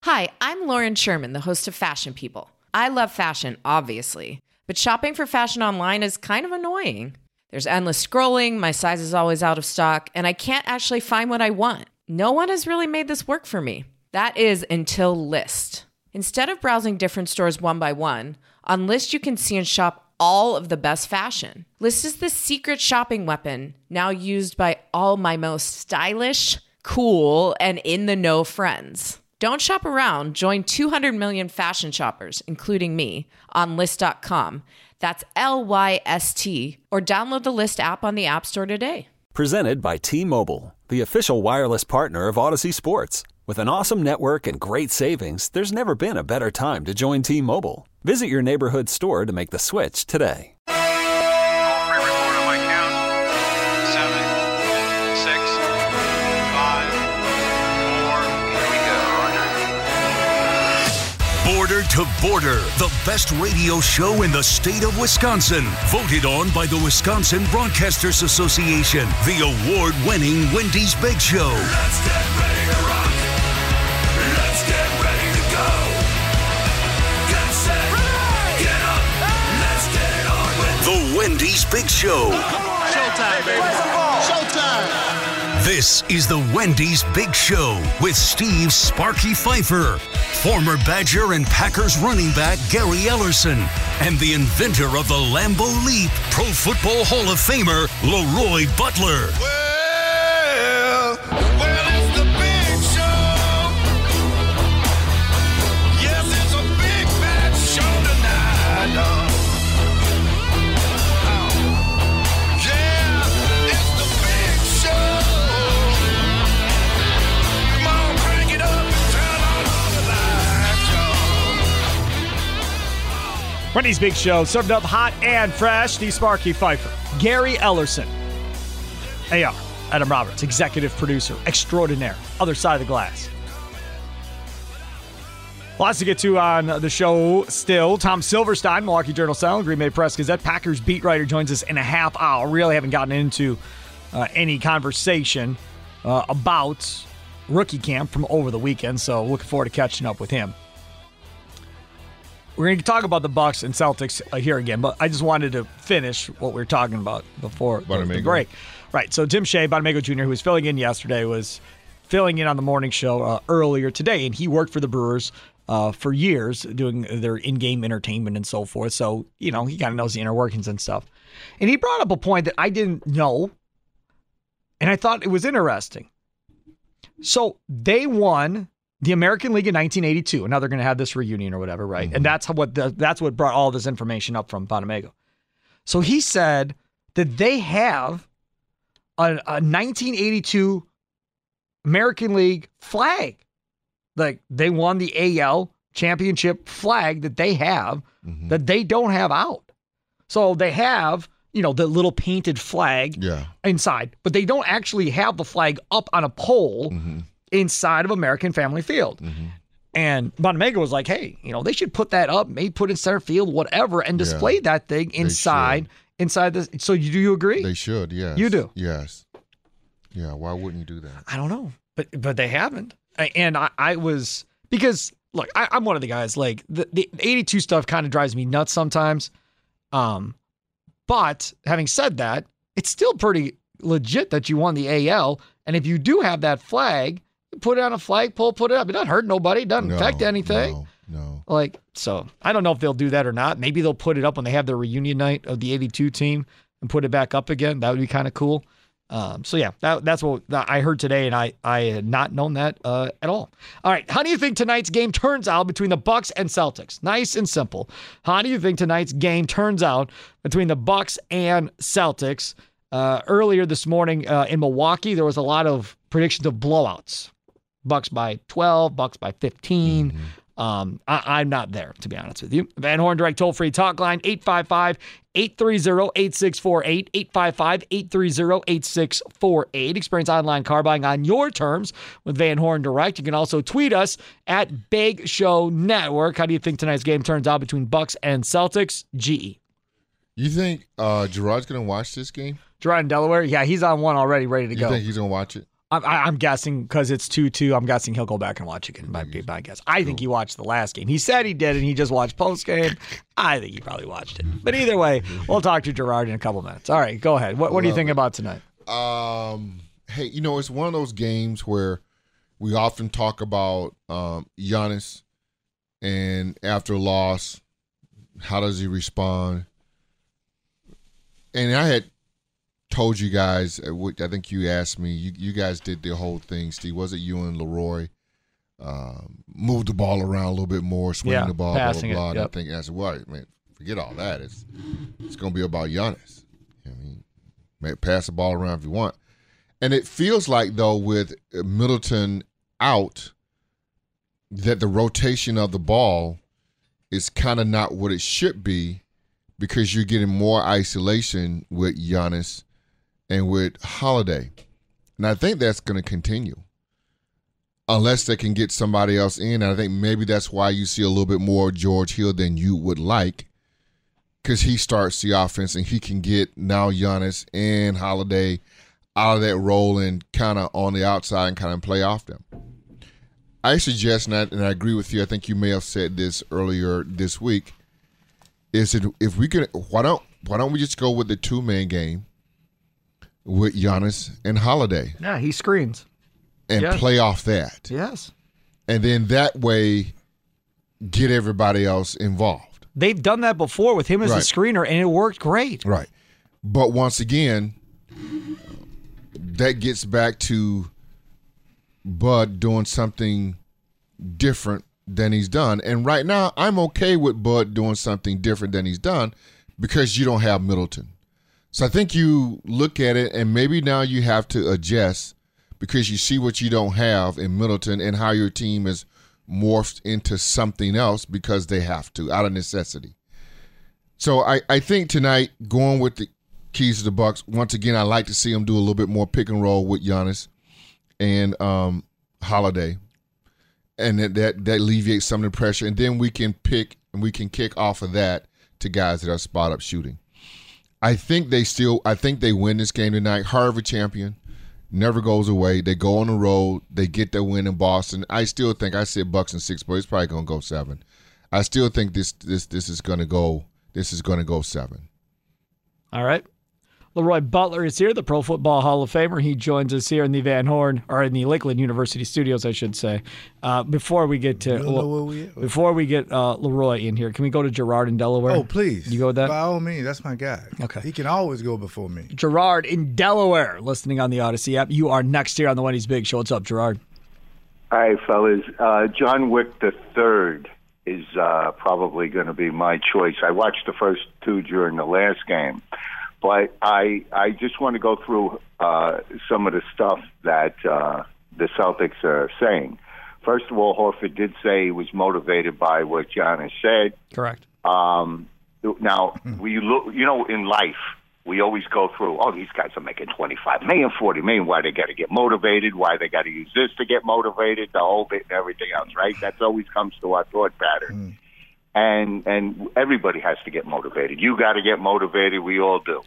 Hi, I'm Lauren Sherman, the host of Fashion People. I love fashion, obviously, but shopping for fashion online is kind of annoying. There's endless scrolling, my size is always out of stock, and I can't actually find what I want. No one has really made this work for me. That is until Lyst. Instead of browsing different stores one by one, on Lyst you can see and shop all of the best fashion. Lyst is the secret shopping weapon, now used by all my most stylish, cool, and in-the-know friends. Don't shop around. Join 200 million fashion shoppers, including me, on Lyst.com. That's Lyst, or download the Lyst app on the App Store today. Presented by T-Mobile, the official wireless partner of Odyssey Sports. With an awesome network and great savings, there's never been a better time to join T-Mobile. Visit your neighborhood store to make the switch today. Border to Border, the best radio show in the state of Wisconsin. Voted on by the Wisconsin Broadcasters Association. The award-winning Wendy's Big Show. Let's get ready to rock. Let's get ready to go. Get set. Get up. Let's get it on with The Wendy's Big Show. Showtime, baby. Showtime. This is the Wendy's Big Show with Steve Sparky Pfeiffer, former Badger and Packers running back Gary Ellerson, and the inventor of the Lambeau Leap, Pro Football Hall of Famer Leroy Butler. Well, it's the big show. Yes, it's a big bad show tonight. Yeah, it's the big show. Come on, crank it up and turn on all the lights, y'all. Wendy's Big Show, served up hot and fresh. Steve Sparky Pfeiffer, Gary Ellerson, AR, Adam Roberts, executive producer extraordinaire, other side of the glass. Lots to get to on the show still. Tom Silverstein, Milwaukee Journal-Sentinel, Green Bay Press-Gazette, Packers beat writer, joins us in a half hour. Really haven't gotten into any conversation about rookie camp from over the weekend, so looking forward to catching up with him. We're going to talk about the Bucks and Celtics here again, but I just wanted to finish what we were talking about before the break. Right, so Tim Shea, Bonamego Jr., who was filling in yesterday, was filling in on the morning show earlier today, and he worked for the Brewers for years doing their in-game entertainment and so forth, so, you know, he kind of knows the inner workings and stuff. And he brought up a point that I didn't know, and I thought it was interesting. So they won the American League in 1982, and now they're going to have this reunion or whatever, right? Mm-hmm. And that's what brought all this information up from Bonamego. So he said that they have a 1982 American League flag. Like, they won the AL championship flag that they have that they don't have out. So they have, you know, the little painted flag inside, but they don't actually have the flag up on a pole inside of American Family Field. And Bonamego was like, hey, you know, they should put that up, maybe put it in center field, whatever, and display that thing inside this. So do you agree? They should, yes. You do? Yes. Yeah, why wouldn't you do that? I don't know, but they haven't. And I was, because, look, I'm one of the guys, like, the 82 stuff kind of drives me nuts sometimes. But having said that, it's still pretty legit that you won the AL. And if you do have that flag, put it on a flagpole, put it up. It doesn't hurt nobody. It doesn't affect anything. No. Like, so I don't know if they'll do that or not. Maybe they'll put it up when they have their reunion night of the 82 team and put it back up again. That would be kind of cool. So yeah, that's what I heard today, and I had not known that at all. All right, how do you think tonight's game turns out between the Bucks and Celtics? Nice and simple. How do you think tonight's game turns out between the Bucks and Celtics? Earlier this morning in Milwaukee, there was a lot of predictions of blowouts. Bucks by 12, Bucks by 15. I'm not there, to be honest with you. Van Horn Direct toll-free talk line, 855-830-8648, 855-830-8648. Experience online car buying on your terms with Van Horn Direct. You can also tweet us at Big Show Network. How do you think tonight's game turns out between Bucks and Celtics? GE. You think Gerard's going to watch this game? Gerard in Delaware? Yeah, he's on one already, ready to go. You think he's going to watch it? I'm guessing because it's 2-2. I'm guessing he'll go back and watch again. Might be my guess. I think he watched the last game. He said he did, and he just watched post game. I think he probably watched it. But either way, we'll talk to Gerard in a couple minutes. All right, go ahead. What do you think about tonight? Hey, it's one of those games where we often talk about Giannis, and after a loss, how does he respond? And I had told you guys, I think you asked me, you guys did the whole thing, Steve. Was it you and Leroy? Moved the ball around a little bit more, swinging the ball, passing blah, blah, blah. it. Yep. And I think, I said, well, man, forget all that. It's going to be about Giannis. Pass the ball around if you want. And it feels like, though, with Middleton out, that the rotation of the ball is kind of not what it should be because you're getting more isolation with Giannis and with Holiday. And I think that's going to continue unless they can get somebody else in. And I think maybe that's why you see a little bit more George Hill than you would like, because he starts the offense and he can get now Giannis and Holiday out of that role and kind of on the outside and kind of play off them. I suggest, and I agree with you, I think you may have said this earlier this week, is that if we can, why don't we just go with the two-man game with Giannis and Holiday? Yeah, he screens. And play off that. Yes. And then that way get everybody else involved. They've done that before with him as a screener, and it worked great. Right. But once again, that gets back to Bud doing something different than he's done. And right now, I'm okay with Bud doing something different than he's done because you don't have Middleton. So I think you look at it, and maybe now you have to adjust because you see what you don't have in Middleton and how your team is morphed into something else because they have to, out of necessity. So I think tonight, going with the keys to the Bucks, once again, I like to see them do a little bit more pick and roll with Giannis and Holiday. And that alleviates some of the pressure. And then we can pick and we can kick off of that to guys that are spot-up shooting. I think they win this game tonight. Harvard champion. Never goes away. They go on the road. They get their win in Boston. I still think, I said Bucks in 6, but it's probably going to go 7. I still think this is going to go 7. All right. Leroy Butler is here, the Pro Football Hall of Famer. He joins us here in the Lakeland University studios, I should say. Before we get Leroy in here, can we go to Gerard in Delaware? Oh, please. You go with that? By all means, that's my guy. Okay. He can always go before me. Gerard in Delaware, listening on the Odyssey app. You are next here on the Wendy's Big Show. What's up, Gerard? Hi, fellas. John Wick III is probably going to be my choice. I watched the first 2 during the last game. But I just want to go through some of the stuff that the Celtics are saying. First of all, Horford did say he was motivated by what Giannis said. Correct. Now, we look, in life, we always go through, these guys are making $25 million, $40 million. Why they got to get motivated? Why they got to use this to get motivated? The whole bit and everything else, right? That always comes to our thought pattern. And everybody has to get motivated. You got to get motivated. We all do.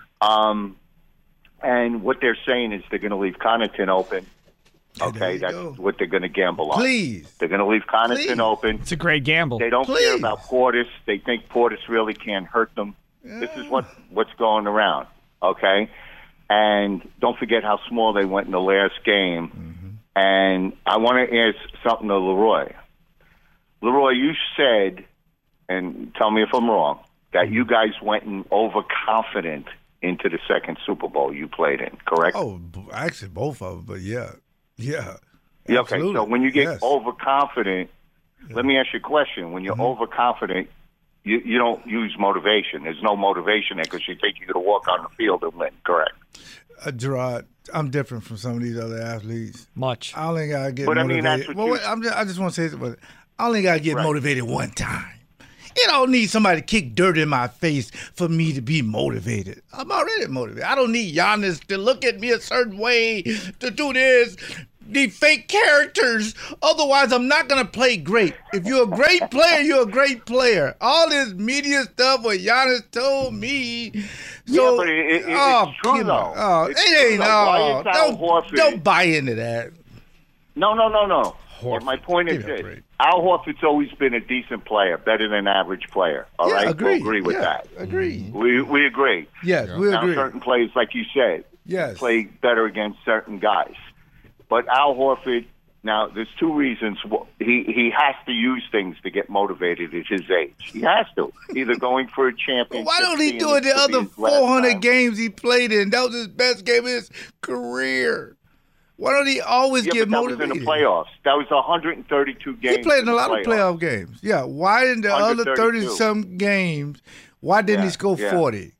And what they're saying is they're going to leave Connaughton open. Okay, that's what they're going to gamble on. Please. They're going to leave Connaughton open. It's a great gamble. They don't care about Portis. They think Portis really can't hurt them. Yeah. This is what's going around. Okay? And don't forget how small they went in the last game. Mm-hmm. And I want to ask something to Leroy. Leroy, you said, and tell me if I'm wrong, that you guys went in overconfident into the second Super Bowl you played in, correct? Oh, actually both of them, but yeah. Yeah, okay, so when you get overconfident, let me ask you a question. When you're overconfident, you don't use motivation. There's no motivation there because you think you're going to walk on the field and win, correct? Gerard, I'm different from some of these other athletes. Much. I only got to get motivated. I just want to say something. I only got to get motivated one time. You don't need somebody to kick dirt in my face for me to be motivated. I'm already motivated. I don't need Giannis to look at me a certain way, to do this. these fake characters. Otherwise, I'm not going to play great. If you're a great player, you're a great player. All this media stuff what Giannis told me. So, yeah, but it's true, though. Oh, it ain't. Don't buy into that. No. But my point is this. Al Horford's always been a decent player, better than average player. All right? Agree. We'll agree with that. Agree. We agree. Yes, we now, agree. certain players, like you said, play better against certain guys. But Al Horford, now, there's two reasons. He has to use things to get motivated at his age. He has to. Either going for a championship. Why don't he do it the other 400 games he played in? That was his best game of his career. Why don't he always get motivated? That was in the playoffs. That was 132 games. He played in a lot of playoff games. Yeah. Why in the other 30-some games, why didn't he score 40?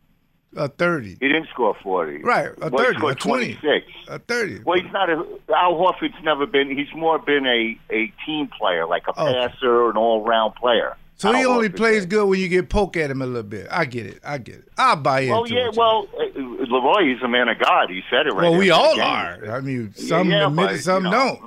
30. He didn't score 40. Right. A 30. He scored 26. A 30. Well, he's not Al Horford's never been, he's more been a team player, like a passer, an all-round player. So he only plays good when you get poke at him a little bit. I get it. I'll buy into it. Leroy is a man of God. He said it right. Well, we all are. I mean, some admit it, some don't.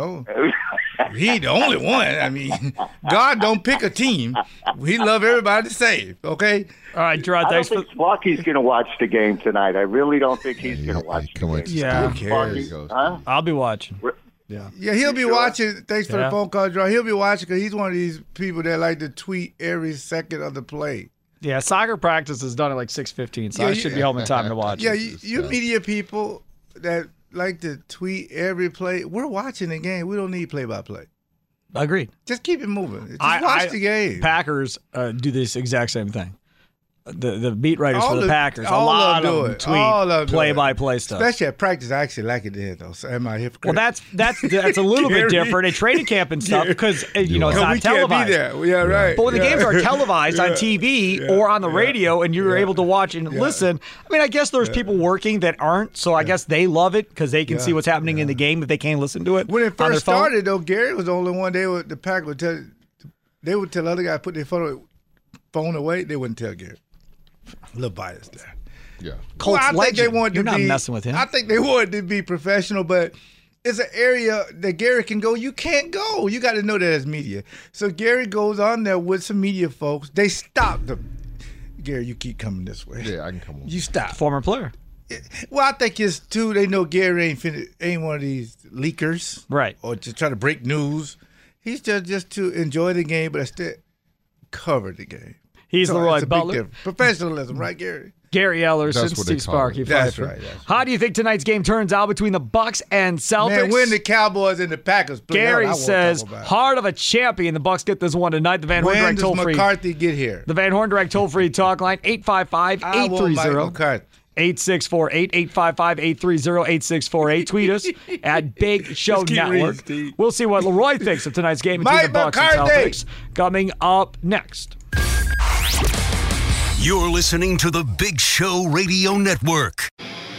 He ain't the only one. I mean, God don't pick a team. He love everybody the same, okay? All right, Gerard, I don't think Sparky's going to watch the game tonight. I really don't think he's going to watch the game. Yeah. Who cares? I'll be watching. Yeah, he'll be watching. Thanks for the phone call, Gerard. He'll be watching because he's one of these people that like to tweet every second of the play. Yeah, soccer practice is done at like 6:15, so I should be home in time to watch. Yeah, you media people that like to tweet every play. We're watching the game. We don't need play-by-play. Agreed. Just keep it moving. Just watch the game. Packers do this exact same thing. The beat writers for the Packers, a lot of them tweet play-by-play stuff. Especially at practice, I actually like it there, though. So am I a hypocrite? Well, that's a little bit different at training camp and stuff because it's not televised. Can't be there. Yeah, right. But when the games are televised on TV or on the radio, and you're able to watch and listen, I mean, I guess there's people working that aren't, so I guess they love it because they can see what's happening in the game if they can't listen to it. When it first started, though, Gary was the only one. The Packers would tell. They would tell other guys put their phone away. They wouldn't tell Gary. A little biased there. Yeah. Colts I think they wanted You're to not be, messing with him. I think they wanted to be professional, but it's an area that Gary can go. You can't go. You got to know that as media. So Gary goes on there with some media folks. They stopped him. Gary, you keep coming this way. Yeah, I can come on. You stop. Former player. Well, I think it's too. They know Gary ain't one of these leakers, right? Or to try to break news. He's just to enjoy the game, but instead cover the game. He's Leroy Butler. Professionalism, right, Gary? Gary Ellerson, Steve Sparky. That's right. How do you think tonight's game turns out between the Bucks and Celtics? Man, when the Cowboys and the Packers play, Gary says, heart of a champion. The Bucks get this one tonight. The Van Horn Direct toll-free. When does McCarthy get here? The Van Horn Direct toll-free talk line, 855-830. 8648-855-830-8648. Tweet us at Big Show Network. We'll see what Leroy thinks of tonight's game between the Bucks and Celtics. Coming up next. You're listening to the Big Show Radio Network.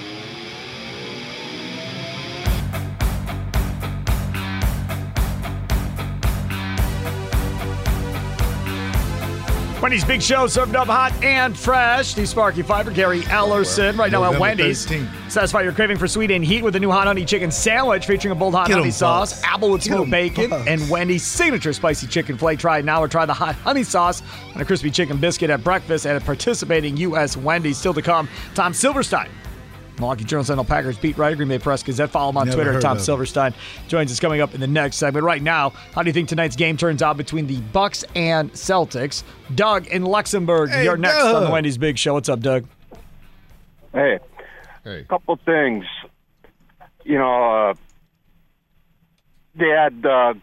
Wendy's Big Show, served up hot and fresh. Steve Sparky Fifer, Gary Ellerson. Right now at Wendy's. 13. Satisfy your craving for sweet and heat with a new hot honey chicken sandwich featuring a bold hot honey sauce, Applewood smoked bacon, and Wendy's signature spicy chicken flake. Try it now or try the hot honey sauce on a crispy chicken biscuit at breakfast at a participating U.S. Wendy's. Still to come, Tom Silverstein, Milwaukee Journal-Sentinel Packers beat writer, Green Bay Press Gazette. Follow him on Twitter. Tom Silverstein joins us coming up in the next segment. Right now, how do you think tonight's game turns out between the Bucks and Celtics? Doug in Luxembourg, you're next on the Wendy's Big Show. What's up, Doug? Hey. Couple things. They had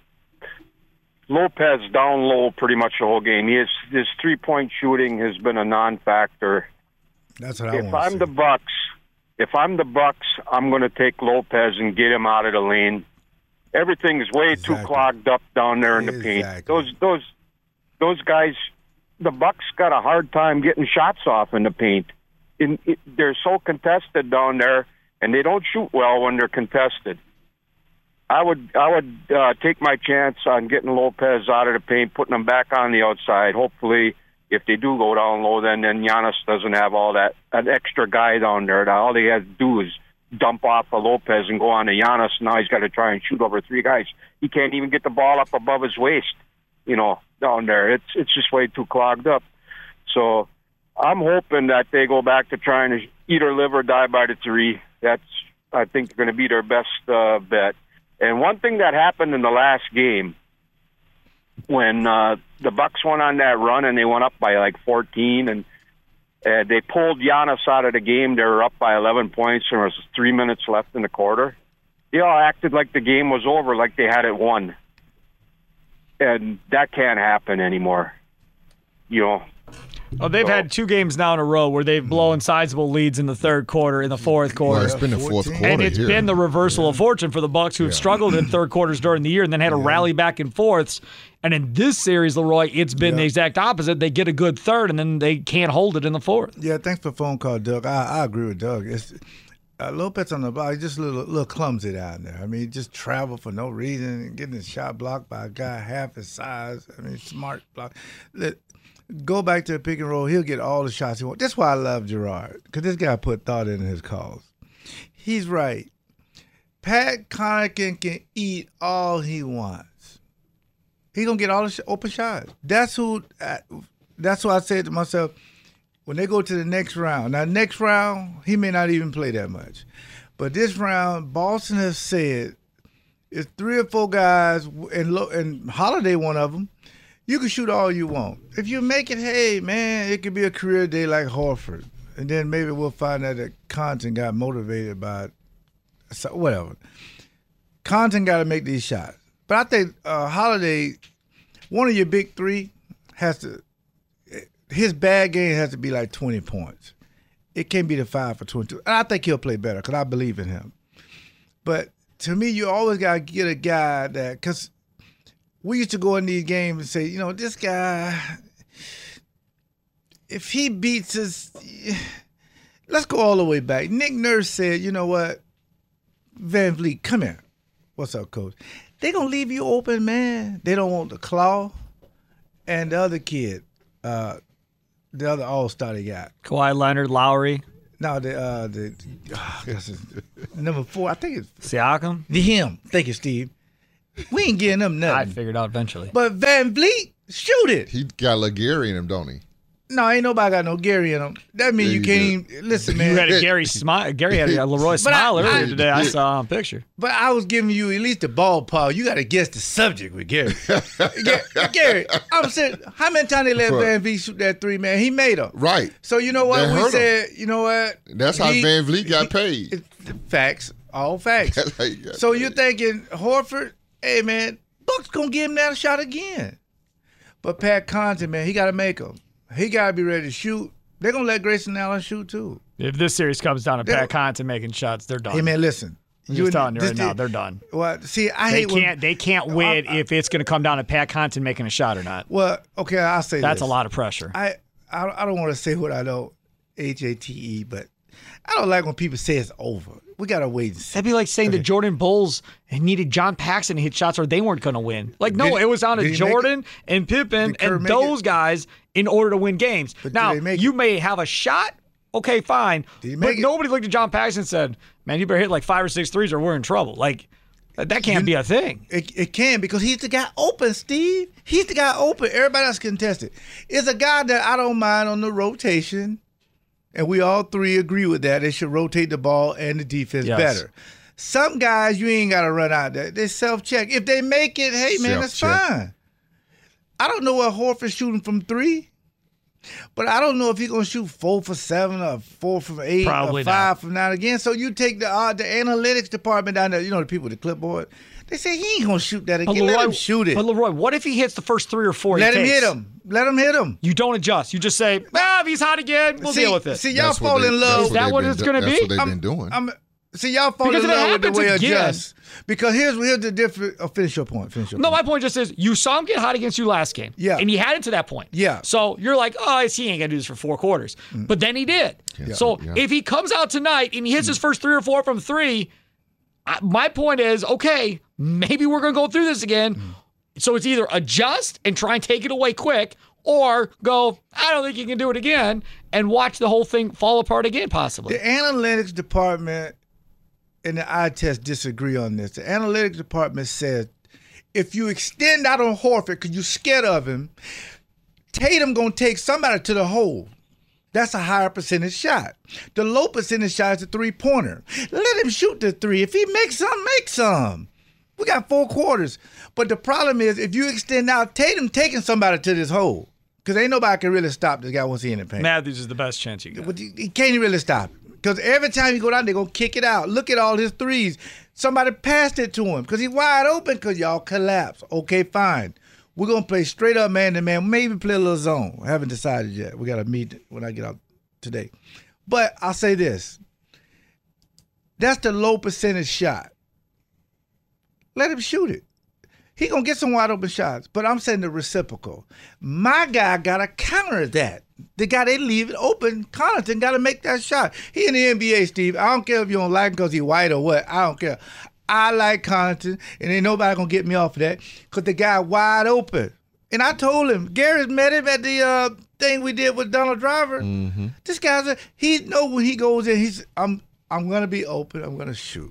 Lopez down low pretty much the whole game. His 3-point shooting has been a non-factor. That's what I want to see. If I'm the Bucks, I'm going to take Lopez and get him out of the lane. Everything's way too clogged up down there in the paint. Those guys, the Bucks got a hard time getting shots off in the paint. They're so contested down there, and they don't shoot well when they're contested. I would take my chance on getting Lopez out of the paint, putting him back on the outside. Hopefully, if they do go down low, then Giannis doesn't have all that an extra guy down there. All they have to do is dump off of Lopez and go on to Giannis. Now he's got to try and shoot over 3 guys. He can't even get the ball up above his waist, down there. It's just way too clogged up. So I'm hoping that they go back to trying to eat or live or die by the 3. That's, I think, going to be their best bet. And one thing that happened in the last game, when the Bucks went on that run and they went up by like 14, and they pulled Giannis out of the game. They were up by 11 points, and there was 3 minutes left in the quarter. They all acted like the game was over, like they had it won. And that can't happen anymore. Oh, they've had 2 games now in a row where they've blown sizable leads in the third quarter, in the fourth quarter. Well, it's been the fourth quarter. And it's been the reversal of fortune for the Bucks, who have struggled in third quarters during the year and then had to rally back and forths. And in this series, Leroy, it's been the exact opposite. They get a good third, and then they can't hold it in the fourth. Yeah, thanks for the phone call, Doug. I agree with Doug. It's Lopez on the block, he's just a little clumsy down there. I mean, he just traveled for no reason, getting his shot blocked by a guy half his size. I mean, smart block. Go back to the pick and roll. He'll get all the shots he wants. That's why I love Gerard, because this guy put thought into his calls. He's right. Pat Connaughton can eat all he wants. He's going to get all the open shots. That's why I said to myself, when they go to the next round. Now, next round, he may not even play that much. But this round, Boston has said it's 3 or 4 guys, and Holiday one of them. You can shoot all you want. If you make it, hey, man, it could be a career day like Horford. And then maybe we'll find out that Connaughton got motivated by whatever. Connaughton got to make these shots. But I think Holiday, one of your big 3, his bad game has to be like 20 points. It can't be the 5 for 22. And I think he'll play better because I believe in him. But to me, you always got to get a guy that – because – we used to go in these games and say, this guy, if he beats us, let's go all the way back. Nick Nurse said, you know what, Van Vliet, come here. What's up, Coach? They going to leave you open, man. They don't want the claw. And the other kid, the other all-star they got. Kawhi Leonard, Lowry. No, number 4, I think it's Siakam. Him. Thank you, Steve. We ain't getting them nothing. I figured out eventually. But Van Vliet, shoot it. He got a Gary in him, don't he? No, ain't nobody got no Gary in him. That means you can't even listen, man. You had a Gary smile. Gary had a Leroy smile earlier today. I saw on a picture. But I was giving you at least the ballpark. You got to guess the subject with Gary. Gary, I'm saying, how many times they let Van Vliet shoot that 3, man? He made them. Right. So you know what we said? You know what? That's how Van Vliet got paid. Facts, all facts. So you're thinking Horford? Hey, man. Bucks gonna give him that shot again. But Pat Connaughton, man, he gotta make them. He gotta be ready to shoot. They're gonna let Grayson Allen shoot too. If this series comes down to Pat Connaughton making shots, they're done. Hey man, listen. I'm just telling you right now, they're done. Well, see, they can't win if it's gonna come down to Pat Connaughton making a shot or not. Well, okay, I'll say that's a lot of pressure. I don't want to say what I know, HATE, but I don't like when people say it's over. We got to wait and see. That'd be like saying the Jordan Bulls needed John Paxson to hit shots or they weren't going to win. Like, no, it was on to Jordan and Pippen and those guys in order to win games. But now, you may have a shot, okay, fine. But nobody looked at John Paxson and said, man, you better hit like 5 or 6 threes or we're in trouble. Like, that can't be a thing. It can because he's the guy open, Steve. He's the guy open. Everybody else contested. It's a guy that I don't mind on the rotation. And we all 3 agree with that. They should rotate the ball and the defense better. Some guys, you ain't got to run out there. They self-check. If they make it, hey, man, that's fine. I don't know what Horford's shooting from 3, but I don't know if he's going to shoot 4 for 7 or 4 from 8 Probably or 5 from 9 again. So you take the analytics department down there, the people with the clipboard. They say he ain't going to shoot that again. Let him shoot it. But, Leroy, what if he hits the first 3 or 4 Let him hit him. Let him hit him. You don't adjust. You just say, if he's hot again, we'll deal with it. See, y'all fall in love. Is that what it's going to be? That's what they've been doing. See, y'all fall in love with the way it adjusts. Because here's the difference. Finish your point. My point just is you saw him get hot against you last game. Yeah. And he had it to that point. Yeah. So you're like, he ain't going to do this for 4 quarters. But then he did. Yeah. So if he comes out tonight and he hits his first 3 or 4 from 3, my point is, okay, maybe we're going to go through this again. So it's either adjust and try and take it away quick or go, I don't think you can do it again and watch the whole thing fall apart again possibly. The analytics department and the eye test disagree on this. The analytics department says if you extend out on Horford because you're scared of him, Tatum going to take somebody to the hole. That's a higher percentage shot. The low percentage shot is a three-pointer. Let him shoot the three. If he makes some, make some. We got 4 quarters. But the problem is if you extend out, Tatum taking somebody to this hole. Because ain't nobody can really stop this guy once he in the paint. Matthews is the best chance you got. He can't really stop it. Because every time you go down, they're going to kick it out. Look at all his threes. Somebody passed it to him because he's wide open because y'all collapse. Okay, fine. We're going to play straight up man-to-man. Maybe play a little zone. I haven't decided yet. We got to meet when I get out today. But I'll say this. That's the low percentage shot. Let him shoot it. He going to get some wide open shots. But I'm saying the reciprocal. My guy got to counter that. The guy they leave it open, Connaughton, got to make that shot. He in the NBA, Steve. I don't care if you don't like him because he's white or what. I don't care. I like Connaughton, and ain't nobody going to get me off of that because the guy wide open. And I told him, Garrett's met him at the thing we did with Donald Driver. Mm-hmm. This guy's he know when he goes in, I'm going to be open. I'm going to shoot.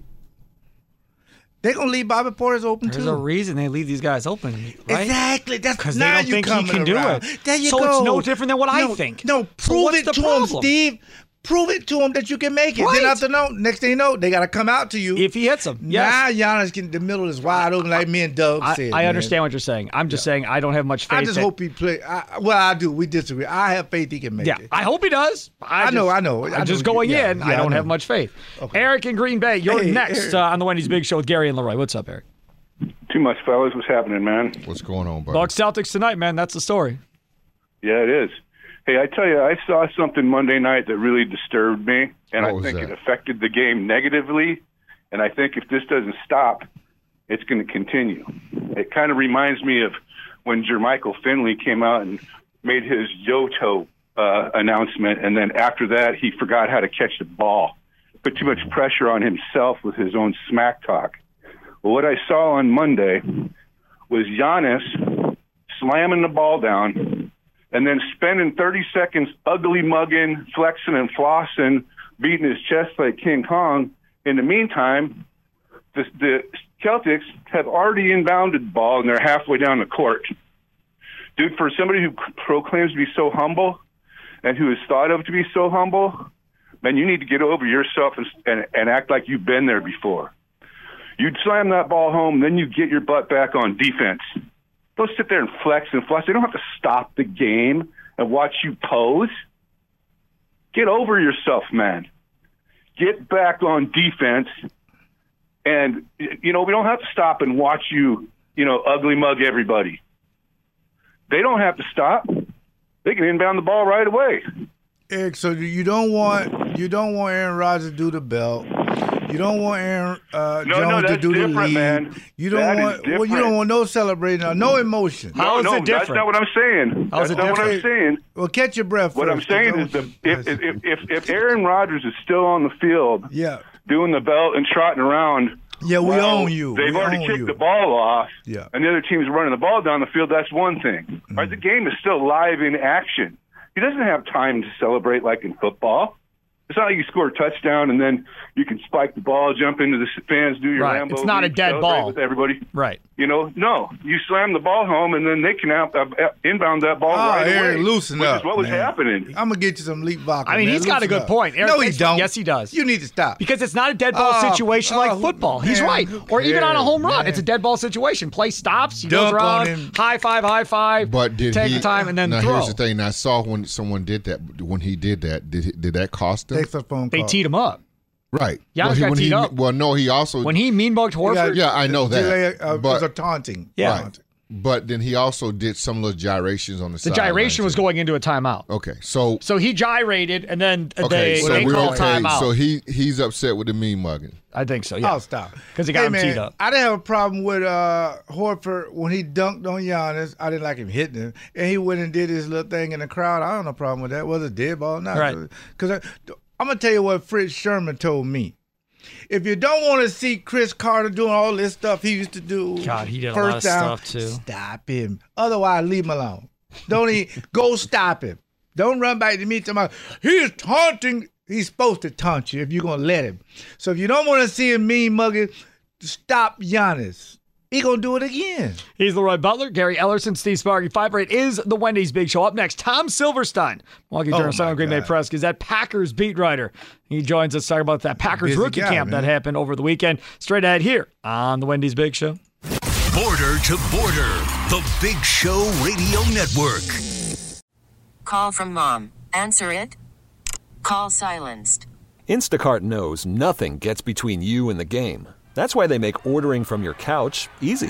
They're going to leave Bobby Portis open, There's too. a reason they leave these guys open, right? Exactly. That's because they don't think he can do it. There you so go. It's no different than what I think. No, prove it to him, Steve. Prove it to him that you can make it. Right. Then after next thing you know, they got to come out to you. If he hits them, yes. Now Giannis in the middle is wide open like me and Doug said. I understand what you're saying. I'm just saying I don't have much faith. I just hope he play. I do. We disagree. I have faith he can make it. I hope he does. I know. I'm just going in. I don't have much faith. Okay. Eric in Green Bay, you're next on the Wendy's Big Show with Gary and Leroy. What's up, Eric? Too much, fellas. What's happening, man? What's going on, buddy? Bucks Celtics tonight, man. That's the story. Yeah, it is. Hey, I tell you, I saw something Monday night that really disturbed me, and I think it affected the game negatively. And I think if this doesn't stop, it's going to continue. It kind of reminds me of when Jermichael Finley came out and made his Yoto announcement, and then after that, he forgot how to catch the ball. Put too much pressure on himself with his own smack talk. Well, what I saw on Monday was Giannis slamming the ball down and then spending 30 seconds ugly mugging, flexing and flossing, beating his chest like King Kong. In the meantime, the Celtics have already inbounded the ball and they're halfway down the court. Dude, for somebody who proclaims to be so humble and who is thought of to be so humble, man, you need to get over yourself and act like you've been there before. You'd slam that ball home, then you get your butt back on defense. Don't sit there and flex and flush. They don't have to stop the game and watch you pose. Get over yourself, man. Get back on defense. And, we don't have to stop and watch you, ugly mug everybody. They don't have to stop. They can inbound the ball right away. Eric, so you don't want Aaron Rodgers to do the belt. You don't want Aaron Jones to do the lead. Man. You don't want no celebrating, no emotion. How is it different? That's not what I'm saying. How is it different? What I'm saying. Well, catch your breath. What first, I'm saying is if Aaron Rodgers is still on the field, doing the belt and trotting around, we own you. They've already kicked the ball off, and the other team's running the ball down the field. That's one thing. Mm-hmm. Right? The game is still live in action. He doesn't have time to celebrate like in football. It's not like you score a touchdown and then you can spike the ball, jump into the fans, do your Lambo. It's not a dead ball with everybody. Right. No. You slam the ball home and then they can inbound that ball right Aaron, away. Loosen up, is what was happening. I'm gonna get you some leap vodka. I mean, he's got a good point. Eric, no, he don't. Yes, he does. You need to stop because it's not a dead ball situation like football. He's right. Or even on a home run, it's a dead ball situation. Play stops. He goes around, high five. But did take the time and then now throw. Here's the thing. I saw when someone did that. When he did that, did that cost him? Takes a phone call. They teed him up. Right. Giannis got teed up. Well, no, he also when he mean-bugged Horford. Yeah, I know that. It was a taunting. Yeah. Right. But then he also did some little gyrations on the side. The gyration was going into a timeout. Okay, so he gyrated, and then they okay. called timeout. So he's upset with the mean mugging. I think so. Yeah. I'll stop because he got him teed up. I didn't have a problem with Horford when he dunked on Giannis. I didn't like him hitting him, and he went and did his little thing in the crowd. I don't have no problem with that. Whether it's dead ball or not, right? Because I'm gonna tell you what Fritz Sherman told me. If you don't want to see Chris Carter doing all this stuff he used to do, God, he did first a lot of down, stuff too. Stop him. Otherwise, leave him alone. Don't go stop him. Don't run back to me. He's taunting. He's supposed to taunt you if you're going to let him. So if you don't want to see him mean mugging, stop Giannis. He going to do it again. He's Leroy Butler, Gary Ellerson, Steve Sparky Pfeiffer. It is the Wendy's Big Show. Up next, Tom Silverstein, Milwaukee Journal, Green Bay Press, Gazette Packers beat writer. He joins us talking about that Packers rookie camp that happened over the weekend. Straight ahead here on the Wendy's Big Show. Border to Border, the Big Show Radio Network. Call from mom. Answer it. Call silenced. Instacart knows nothing gets between you and the game. That's why they make ordering from your couch easy.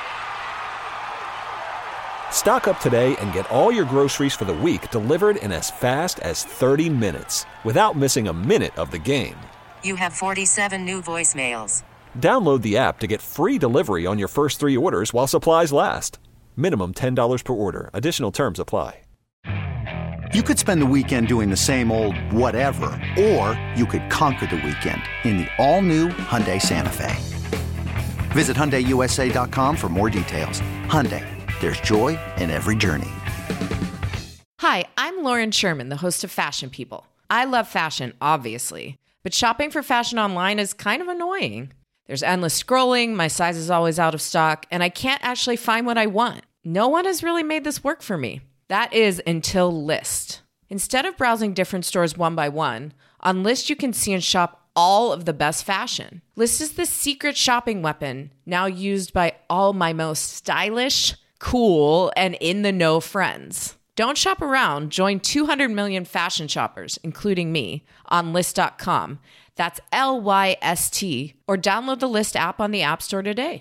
Stock up today and get all your groceries for the week delivered in as fast as 30 minutes without missing a minute of the game. You have 47 new voicemails. Download the app to get free delivery on your first 3 orders while supplies last. Minimum $10 per order. Additional terms apply. You could spend the weekend doing the same old whatever, or you could conquer the weekend in the all-new Hyundai Santa Fe. Visit HyundaiUSA.com for more details. Hyundai, there's joy in every journey. Hi, I'm Lauren Sherman, the host of Fashion People. I love fashion, obviously, but shopping for fashion online is kind of annoying. There's endless scrolling, my size is always out of stock, and I can't actually find what I want. No one has really made this work for me. That is until Lyst. Instead of browsing different stores one by one, on Lyst you can see and shop all of the best fashion. Lyst is the secret shopping weapon now used by all my most stylish, cool, and in-the-know friends. Don't shop around. Join 200 million fashion shoppers, including me, on Lyst.com. That's Lyst, or download the Lyst app on the App Store today.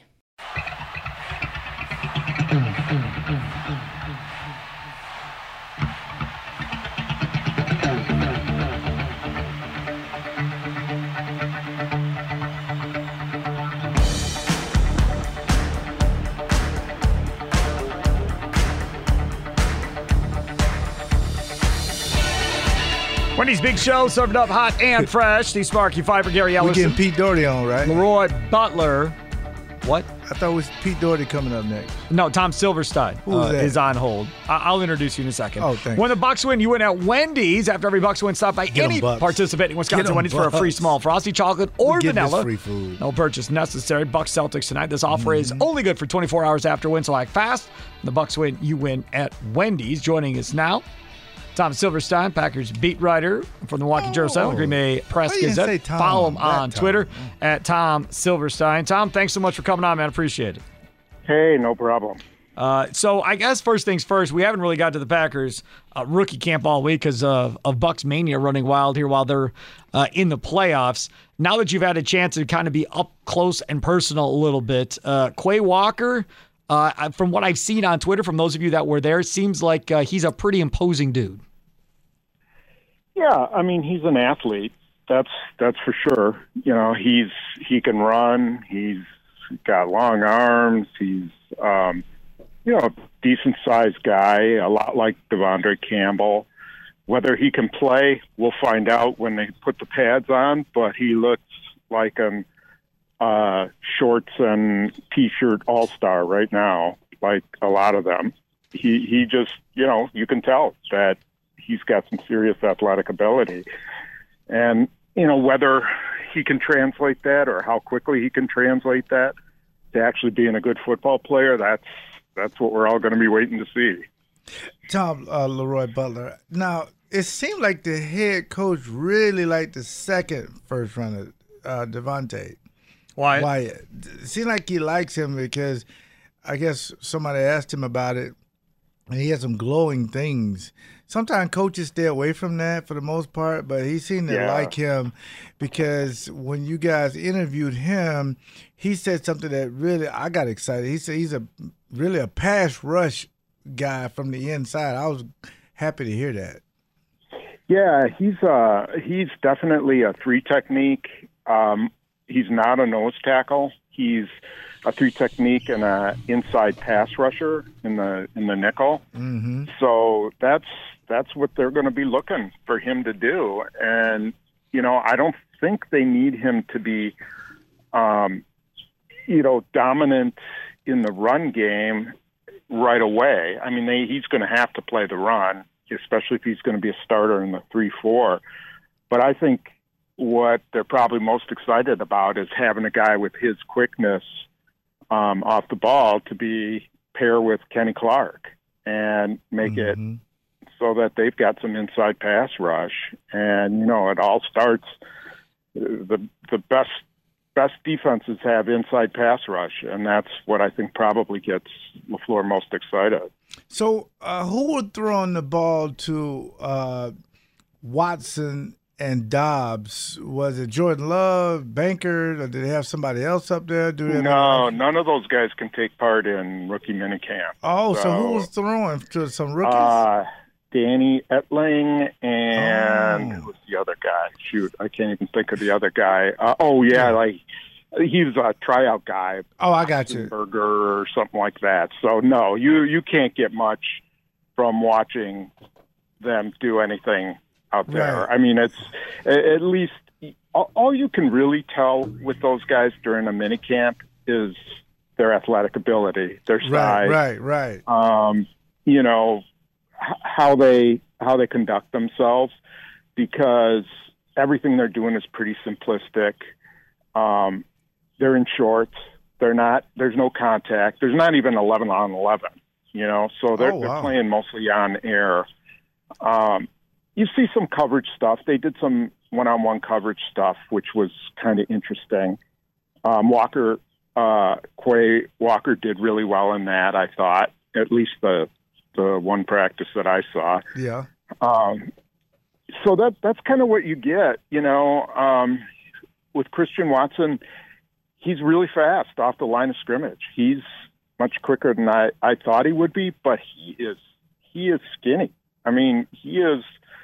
Wendy's Big Show, served up hot and fresh. Steve Sparky, Pfeiffer, Gary Ellerson. We're getting Pete Doherty on, right? Leroy Butler. What? I thought it was Pete Doherty coming up next. No, Tom Silverstein Who's that? is on hold. I'll introduce you in a second. Oh, thanks. When the Bucks win, you win at Wendy's. After every Bucks win, stop by any participating Wisconsin Wendy's for a free small frosty chocolate or vanilla. Free food. No purchase necessary. Bucks Celtics tonight. This offer is only good for 24 hours after win, so act fast. When the Bucks win, you win at Wendy's. Joining us now, Tom Silverstein, Packers beat writer from the Milwaukee Journal, Green Bay Press Gazette. Follow him on Twitter at Tom Silverstein. Tom, thanks so much for coming on, man. Appreciate it. Hey, no problem. So I guess first things first, we haven't really got to the Packers rookie camp all week because of Bucks Mania running wild here while they're in the playoffs. Now that you've had a chance to kind of be up close and personal a little bit, Quay Walker, from what I've seen on Twitter, from those of you that were there, seems like he's a pretty imposing dude. Yeah, I mean, he's an athlete. That's for sure. You know, he can run. He's got long arms. He's a decent sized guy, a lot like Devondre Campbell. Whether he can play, we'll find out when they put the pads on. But he looks like an shorts and t-shirt all-star right now, like a lot of them. He just, you can tell that he's got some serious athletic ability. And, whether he can translate that or how quickly he can translate that to actually being a good football player, that's what we're all going to be waiting to see. Tom, Leroy Butler. Now, it seemed like the head coach really liked the second first runner, Devontae. Wyatt. It seemed like he likes him because I guess somebody asked him about it, and he had some glowing things. Sometimes coaches stay away from that for the most part, but he seemed to like him because when you guys interviewed him, he said something that really I got excited. He said he's really a pass rush guy from the inside. I was happy to hear that. Yeah, he's definitely a three technique. He's not a nose tackle. He's a three technique and a inside pass rusher in the nickel. Mm-hmm. So that's what they're going to be looking for him to do. And I don't think they need him to be, dominant in the run game right away. I mean, he's going to have to play the run, especially if he's going to be a starter in the 3-4. But I think what they're probably most excited about is having a guy with his quickness off the ball to pair with Kenny Clark and make it so that they've got some inside pass rush. And, it all starts, the best defenses have inside pass rush, and that's what I think probably gets LaFleur most excited. So who would throw on the ball to Watson and Dobbs? Was it Jordan Love, Banker, or did they have somebody else up there? No, none of those guys can take part in rookie minicamp. Oh, so who was throwing to some rookies? Danny Etling and who was the other guy? Shoot, I can't even think of the other guy. He was a tryout guy. Oh, I got you. Burger or something like that. So, no, you can't get much from watching them do anything out there. Right. I mean, it's at least all you can really tell with those guys during a minicamp is their athletic ability, their size. Right. How they conduct themselves, because everything they're doing is pretty simplistic. They're in shorts. There's no contact. There's not even 11 on 11, so they're playing mostly on air. You see some coverage stuff. They did some one-on-one coverage stuff, which was kind of interesting. Quay Walker did really well in that, I thought, at least the one practice that I saw. Yeah. So that's kind of what you get, with Christian Watson. He's really fast off the line of scrimmage. He's much quicker than I thought he would be, but he is skinny. I mean, he's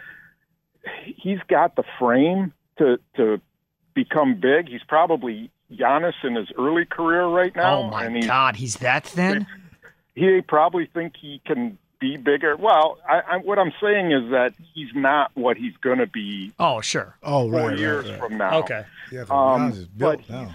got the frame to become big. He's probably Giannis in his early career right now. Oh my God, he's that thin? He probably think he can be bigger. Well, what I'm saying is that he's not what he's going to be. Oh, sure. Oh, right. 4 years from now. Okay. Yeah, Giannis is built but now.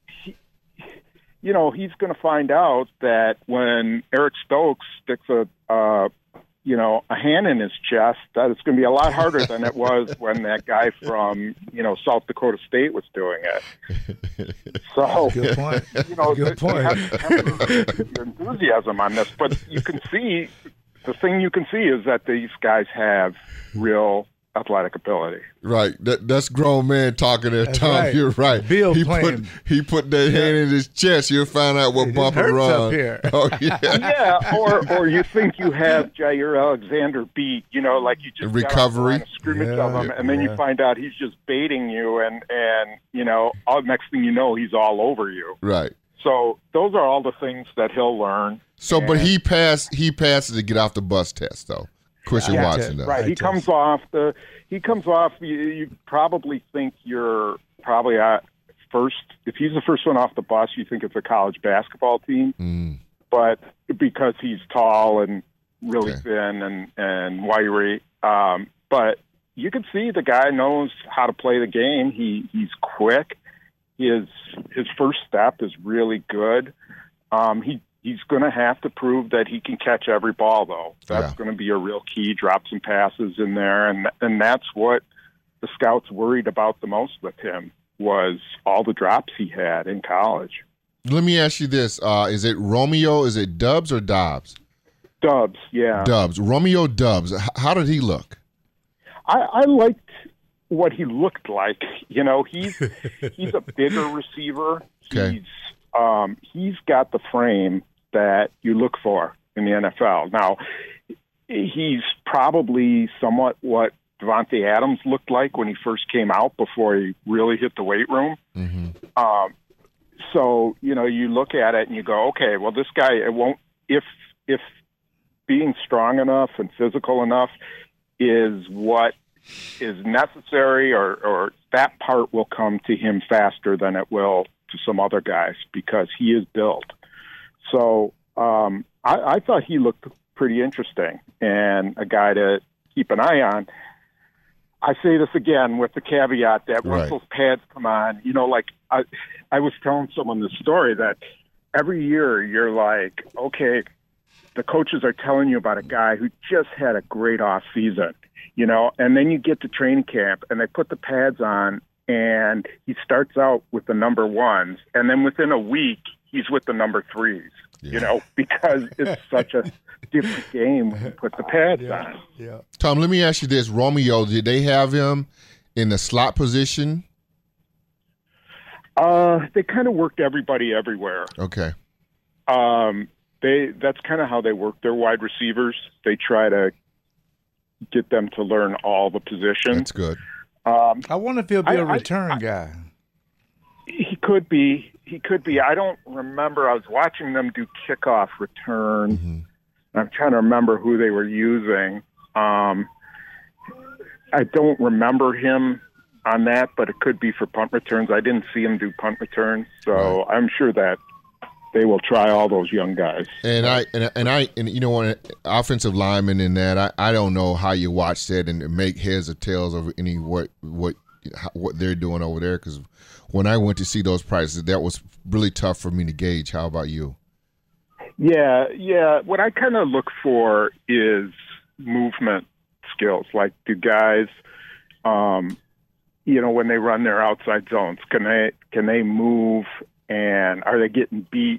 He's going to find out that when Eric Stokes sticks a hand in his chest, that it's going to be a lot harder than it was when that guy from, South Dakota State was doing it. So, good point. Good point. Your enthusiasm on this, but you can see, the thing you can see is that these guys have real athletic ability. Right. That's grown man talking there, Tom. Right. You're right. Bill he playing. put that hand in his chest. You'll find out what bump and run. Up here. Oh, yeah. Yeah, or you think you have Jair Alexander beat, like you just recovery, got a scrimmage of him, and then you find out he's just baiting you, and next thing you know, he's all over you. Right. So those are all the things that he'll learn. So, but he passes to get off the bus test, though. Christian Watson does. Right. He comes off. You probably think you're probably at first. If he's the first one off the bus, you think it's a college basketball team. But because he's tall and really thin and wiry, but you can see the guy knows how to play the game. He's quick. His first step is really good. He's going to have to prove that he can catch every ball, though. That's going to be a real key. Drop some passes in there, and that's what the scouts worried about the most with him, was all the drops he had in college. Let me ask you this: is it Romeo? Is it Dubs or Dobbs? Dubs, yeah. Dubs. Romeo Dubs. How did he look? I liked what he looked like. He's a bigger receiver. Okay. He's got the frame that you look for in the NFL. Now, he's probably somewhat what Devontae Adams looked like when he first came out before he really hit the weight room. So, you look at it and you go, okay, well, this guy, it won't, if being strong enough and physical enough is what is necessary, or that part will come to him faster than it will to some other guys, because he is built. So I thought he looked pretty interesting and a guy to keep an eye on. I say this again with the caveat that once those pads come on, I was telling someone this story that every year you're like, okay, the coaches are telling you about a guy who just had a great off season. and then you get to training camp and they put the pads on and he starts out with the number 1s, and then within a week he's with the number 3s, because it's such a different game when you put the pads on. Yeah. Tom, let me ask you this. Romeo, did they have him in the slot position? They kind of worked everybody everywhere. Okay. That's kind of how they work their wide receivers. They try to get them to learn all the positions. That's good. I wonder if he'll be a return guy. He could be. I don't remember. I was watching them do kickoff return. Mm-hmm. I'm trying to remember who they were using. I don't remember him on that, but it could be for punt returns. I didn't see him do punt returns, so I'm sure that they will try all those young guys. And when offensive linemen in that, I don't know how you watch that and make heads or tails of any what they're doing over there, because when I went to see those practices, that was really tough for me to gauge. How about you? Yeah. What I kind of look for is movement skills. Like, do guys, when they run their outside zones, can they move, and are they getting beat,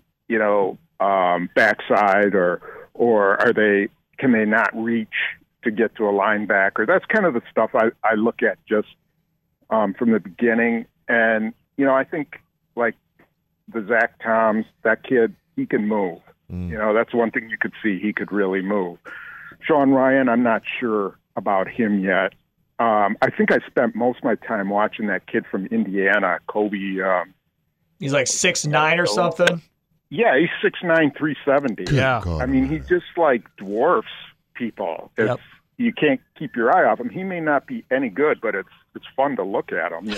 backside, or can they not reach to get to a linebacker? That's kind of the stuff I look at just from the beginning. And, I think like the Zach Toms, that kid, he can move. That's one thing you could see. He could really move. Sean Ryan, I'm not sure about him yet. I think I spent most of my time watching that kid from Indiana, Kobe. He's like 6'9" or something. Yeah, he's 6'9", 370. Yeah. I mean, he just like dwarfs people. You can't keep your eye off him. He may not be any good, but it's fun to look at him.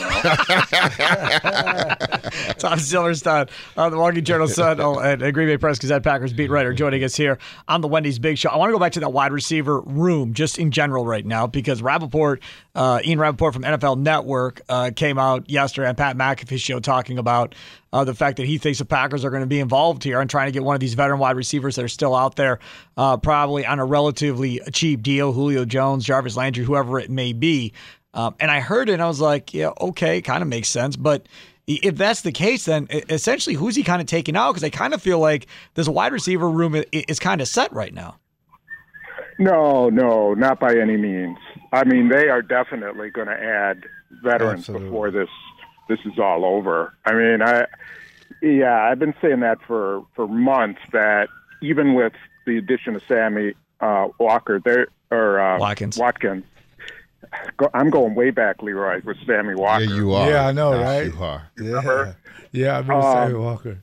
Tom Silverstein, the Milwaukee Journal-Sun and Green Bay Press-Gazette Packers beat writer, joining us here on the Wendy's Big Show. I want to go back to that wide receiver room just in general right now, because Ian Rappaport from NFL Network came out yesterday on Pat McAfee's show talking about the fact that he thinks the Packers are going to be involved here and trying to get one of these veteran wide receivers that are still out there, probably on a relatively cheap deal, Julio Jones, Jarvis Landry, whoever it may be. And I heard it and I was like, yeah, okay, kind of makes sense. But if that's the case, then essentially who's he kind of taking out? Because I kind of feel like this wide receiver room is kind of set right now. No, not by any means. I mean, they are definitely going to add veterans before this is all over. I mean, I've been saying that for months, that even with the addition of Sammy Watkins. I'm going way back, Leroy, with Sammy Walker. Yeah, you are. Yeah, I know, right? You are. Yeah, I remember Sammy Walker.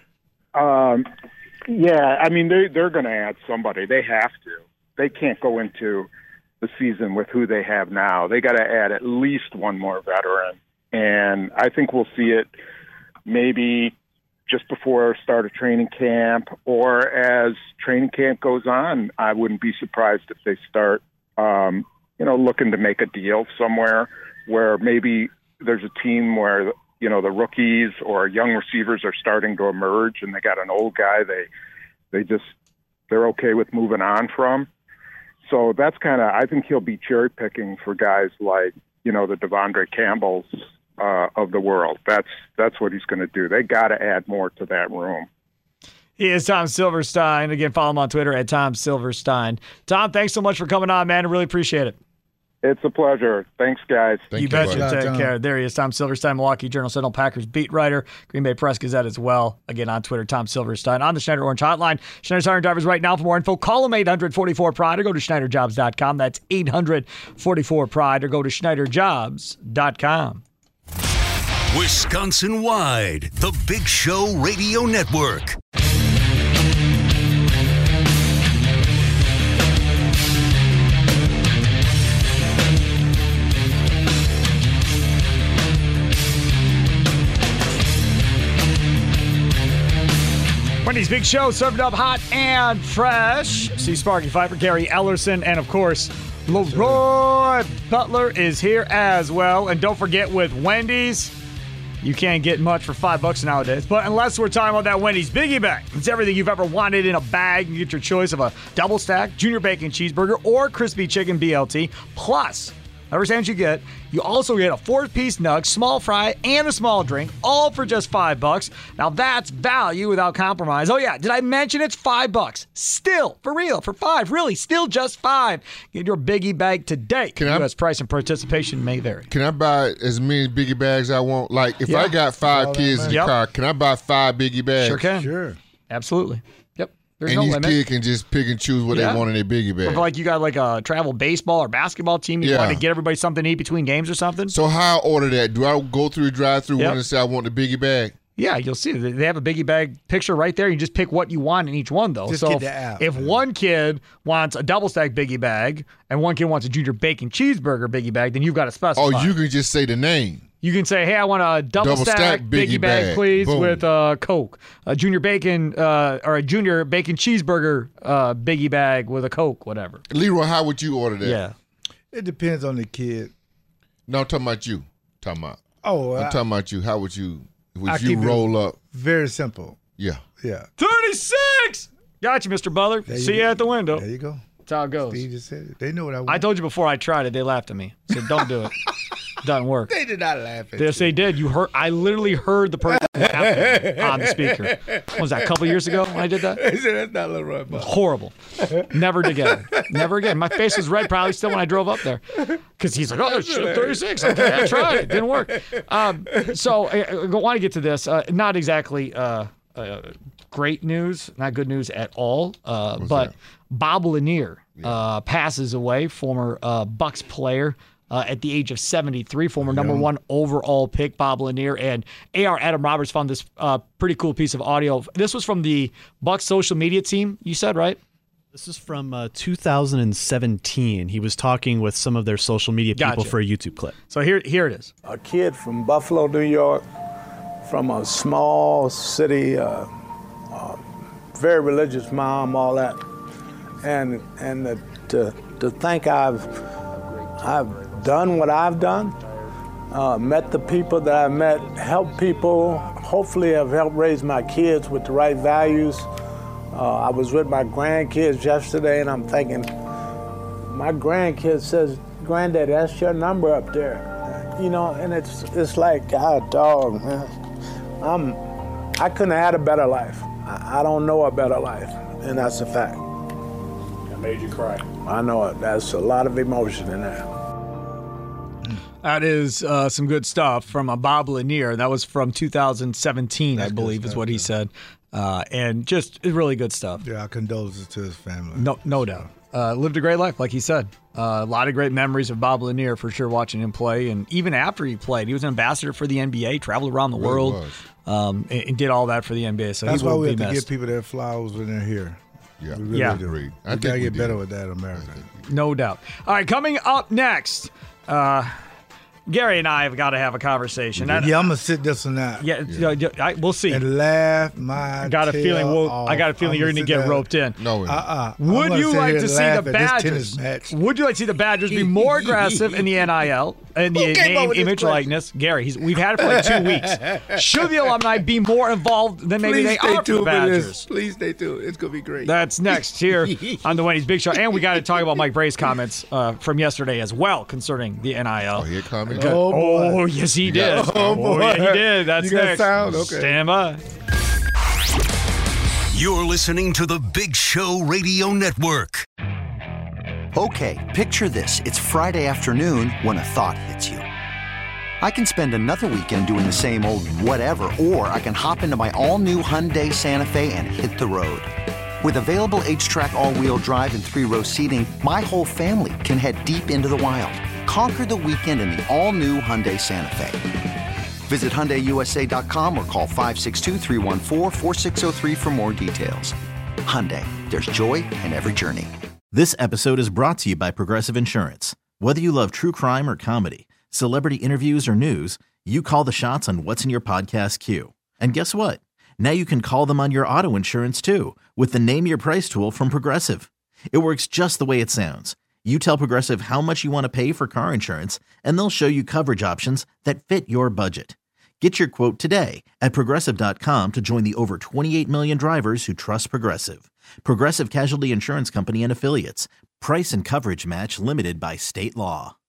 Yeah, I mean, they're going to add somebody. They have to. They can't go into the season with who they have now. They got to add at least one more veteran. And I think we'll see it maybe just before start of training camp, or as training camp goes on. I wouldn't be surprised if they start looking to make a deal somewhere where maybe there's a team where, the rookies or young receivers are starting to emerge and they got an old guy they're okay with moving on from. So that's I think he'll be cherry picking for guys like, the Devondre Campbells of the world. That's what he's going to do. They got to add more to that room. He is Tom Silverstein. Again, follow him on Twitter at Tom Silverstein. Tom, thanks so much for coming on, man. I really appreciate it. It's a pleasure. Thanks, guys. You betcha. Take care. There he is, Tom Silverstein, Milwaukee Journal-Sentinel Packers beat writer, Green Bay Press-Gazette as well. Again, on Twitter, Tom Silverstein. On the Schneider Orange Hotline, Schneider's hiring drivers right now. For more info, call them 844-PRIDE or go to SchneiderJobs.com. That's 844-PRIDE or go to SchneiderJobs.com. Wisconsin-wide, the Big Show Radio Network. Wendy's Big Show, served up hot and fresh. See Sparky Pfeiffer, Gary Ellerson, and of course, Leroy Butler is here as well. And don't forget, with Wendy's, You can't get much for $5 nowadays. But unless we're talking about that Wendy's Biggie Bag. It's everything you've ever wanted in a bag. You get your choice of a double stack, junior bacon cheeseburger, or crispy chicken BLT. Plus, every sandwich you get, you also get a 4-piece nug, small fry, and a small drink, all for just $5. Now that's value without compromise. Oh yeah, did I mention it's $5? Still, for real, for $5, really, still just $5. Get your Biggie Bag today. U.S. price and participation may vary. Can I buy as many Biggie Bags I want? Like, if I got 5 kids in the car, can I buy 5 Biggie Bags? Sure can. Sure. Absolutely. There's and no these limit. kids can just pick and choose what they want in their Biggie Bag. Or if, like, you got like a travel baseball or basketball team, you want to get everybody something to eat between games or something. So how I order that? Do I go through the drive-thru and say I want the Biggie Bag? Yeah, you'll see. They have a Biggie Bag picture right there. You just pick what you want in each one, though. Just so get the app. If one kid wants a double stack Biggie Bag and one kid wants a junior bacon cheeseburger Biggie Bag, then you've got to specify. Oh, you can just say the name. You can say, hey, I want a double stack Biggie Bag, please, with Coke. A junior bacon or a junior bacon cheeseburger Biggie Bag with a Coke, whatever. Leroy, how would you order that? Yeah. It depends on the kid. No, I'm talking about you. I'm talking about you. How would you roll up? Very simple. Yeah. 36! Got you, Mr. Butler. See you at the window. There you go. That's how it goes. Steve just said it. They know what I want. I told you before I tried it. They laughed at me. Said, don't do it. Doesn't work. They did not laugh at Yes, they did. You heard. I literally heard the person laughing on the speaker. What was that, a couple years ago when I did that? They said, that's not Leroy Butler. Horrible. Never again. Never again. My face was red probably still when I drove up there. Because he's like, oh, shit, 36. Okay, I tried it. Didn't work. So I want to get to this. Not exactly great news. Not good news at all. But that? Bob Lanier passes away, former Bucks player. At the age of 73, former number 1 overall pick, Bob Lanier. And AR Adam Roberts found this pretty cool piece of audio. This was from the Bucks social media team, you said, right? This is from 2017. He was talking with some of their social media people for a YouTube clip. So here it is. A kid from Buffalo, New York, from a small city, very religious mom, all that. And to think I've done what I've done, met the people that I've met, helped people, hopefully have helped raise my kids with the right values. I was with my grandkids yesterday and I'm thinking, my grandkid says, Granddaddy, that's your number up there. You know, and it's like, God, dog, man. I couldn't have had a better life. I don't know a better life, and that's a fact. That made you cry. I know it. That's a lot of emotion in there. That is some good stuff from Bob Lanier. That was from 2017, I believe, is what he said. And just really good stuff. Yeah, our condolences to his family. No doubt. Lived a great life, like he said. A lot of great memories of Bob Lanier, for sure, watching him play. And even after he played, he was an ambassador for the NBA, traveled around the world, and did all that for the NBA. So that's why we have to give people their flowers when they're here. Yeah, we really do. Agreed. We got to get better with that in America. No doubt. All right, coming up next, Gary and I have got to have a conversation. Yeah, I'm gonna sit this one out. Yeah, we'll see. And laugh my. I got a feeling you're going to get roped in. No. Would you like to see the Badgers? Would you like to see the Badgers be more aggressive in the NIL and the name, image, likeness? Gary, we've had it for like 2 weeks. Should the alumni be more involved than maybe they are for the Badgers? Please stay tuned. It's gonna be great. That's next here on the Wendy's Big Show, and we got to talk about Mike Bray's comments from yesterday as well concerning the NIL. Oh, here comments. Oh, yes, he did. Oh, yeah, he did. That's next. Sound? Okay. Stand by. You're listening to the Big Show Radio Network. Okay, picture this. It's Friday afternoon when a thought hits you. I can spend another weekend doing the same old whatever, or I can hop into my all-new Hyundai Santa Fe and hit the road. With available H-Track all-wheel drive and 3-row seating, my whole family can head deep into the wild. Conquer the weekend in the all-new Hyundai Santa Fe. Visit HyundaiUSA.com or call 562-314-4603 for more details. Hyundai, there's joy in every journey. This episode is brought to you by Progressive Insurance. Whether you love true crime or comedy, celebrity interviews or news, you call the shots on what's in your podcast queue. And guess what? Now you can call them on your auto insurance too with the Name Your Price tool from Progressive. It works just the way it sounds. You tell Progressive how much you want to pay for car insurance, and they'll show you coverage options that fit your budget. Get your quote today at Progressive.com to join the over 28 million drivers who trust Progressive. Progressive Casualty Insurance Company and Affiliates. Price and coverage match limited by state law.